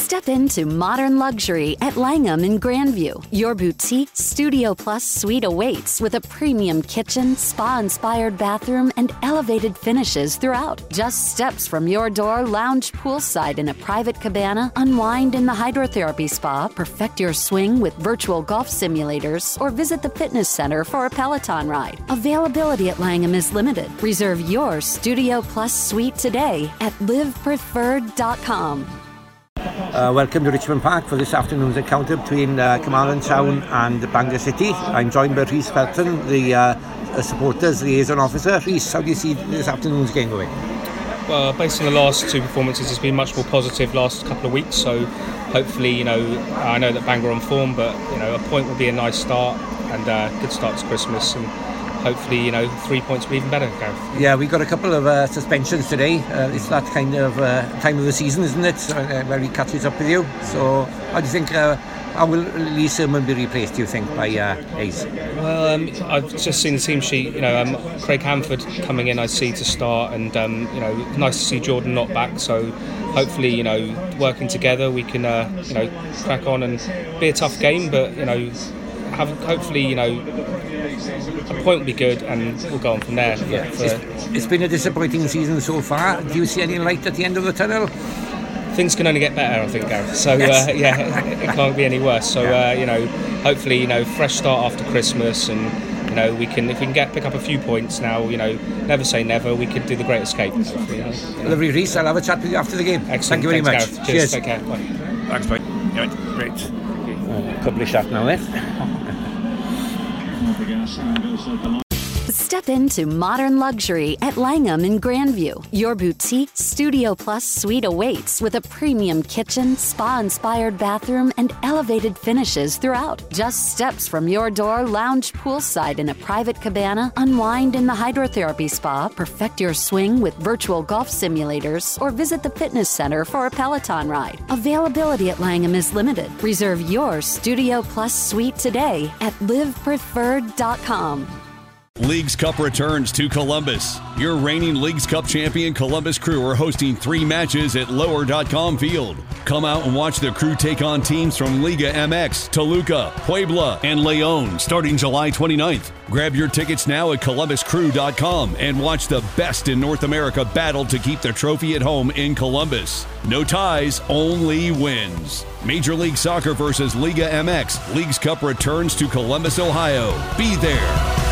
Step into modern luxury at Langham in Grandview. Your boutique Studio Plus suite awaits with a premium kitchen, spa-inspired bathroom, and elevated finishes throughout. Just steps from your door, lounge poolside in a private cabana, unwind in the hydrotherapy spa, perfect your swing with virtual golf simulators, or visit the fitness center for a Peloton ride. Availability at Langham is limited. Reserve your Studio Plus suite today at livepreferred.com. Welcome to Richmond Park for this afternoon's encounter between Carmarthen Town and Bangor City. I'm joined by Rhys Felton, the supporters liaison officer. Rhys, how do you see this afternoon's game going? Well, based on the last two performances, it's been much more positive last couple of weeks. So hopefully, I know that Bangor are on form, but a point will be a nice start and a good start to Christmas. And hopefully, 3 points will be even better, Gareth. Yeah, we got a couple of suspensions today. It's that kind of time of the season, isn't it? Where he catches up with you. So, how do you think? How will Lee Sermon be replaced, do you think, by Hayes? Well, I've just seen the team sheet. Craig Hanford coming in, I see, to start, and nice to see Jordan not back. So hopefully, working together, we can crack on and be a tough game, but hopefully, a point will be good and we'll go on from there. Yeah. It's been a disappointing season so far. Do you see any light at the end of the tunnel? Things can only get better, I think, Gareth. So, it can't be any worse. So, hopefully, fresh start after Christmas, and, if we can pick up a few points now, never say never, we could do the great escape. Lovely, Rhys. I'll have a chat with you after the game. Excellent. Thank you very much. Gareth. Cheers. Take care. Bye. Thanks, mate. Yeah, great. Publish that now, Step into modern luxury at Langham in Grandview. Your boutique Studio Plus suite awaits with a premium kitchen, spa-inspired bathroom, and elevated finishes throughout. Just steps from your door, lounge poolside in a private cabana, unwind in the hydrotherapy spa, perfect your swing with virtual golf simulators, or visit the fitness center for a Peloton ride. Availability at Langham is limited. Reserve your Studio Plus suite today at livepreferred.com. Leagues Cup returns to Columbus. Your reigning Leagues Cup champion Columbus Crew are hosting 3 matches at Lower.com Field. Come out and watch the Crew take on teams from Liga MX, Toluca, Puebla, and León starting July 29th. Grab your tickets now at columbuscrew.com and watch the best in North America battle to keep the trophy at home in Columbus. No ties, only wins. Major League Soccer versus Liga MX. Leagues Cup returns to Columbus, Ohio. Be there.